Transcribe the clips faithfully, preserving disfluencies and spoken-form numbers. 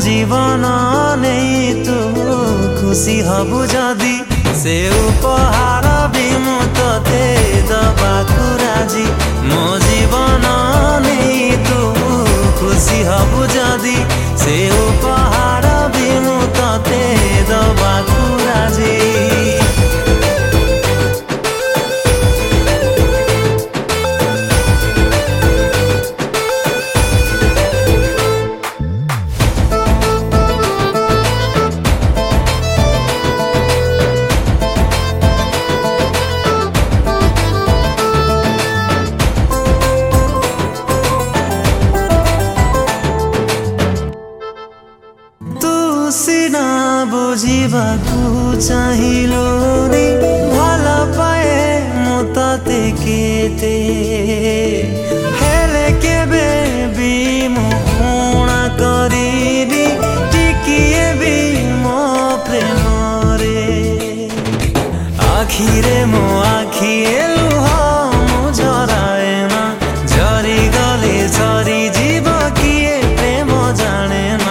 जीवन नहीं तू खुशी हबु जदी से उपहार भी मु तते दबाकु राजी। मो जीवन नहीं तू खुशी हबु जदी से उपहार भी मु तते दबाकु राजी। सिना बुझिबाकु चाहिलो नी भल पाए मु तते केते हेले केबे भी मु कोणा करिनी टिकिए भी मो प्रेम रे। आखिरे मो आखिए लुह मु झराए ना झरी गले झरी जीव किए प्रेम जाने ना।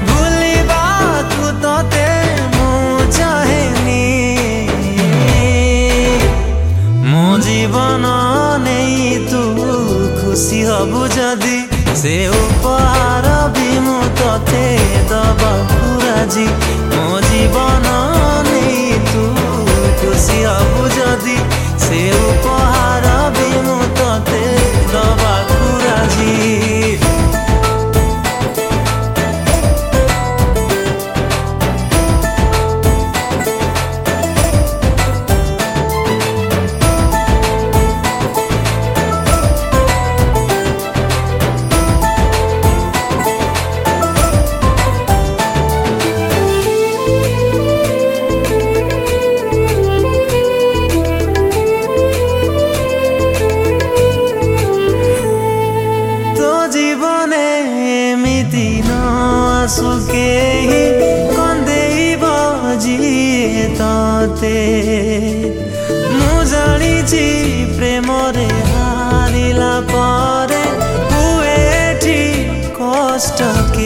जीवन नहीं तू खुशी हबु जदी से उपहार भी मु तते दबाकु राजी। मो जीवन नहीं तू खुशी हबु जदी से उपहार भी मु तते दबाकु राजी। सुके ही कंदे बजिए ताते मु जानी प्रेम रे हारिला पारे हुए कष्ट के।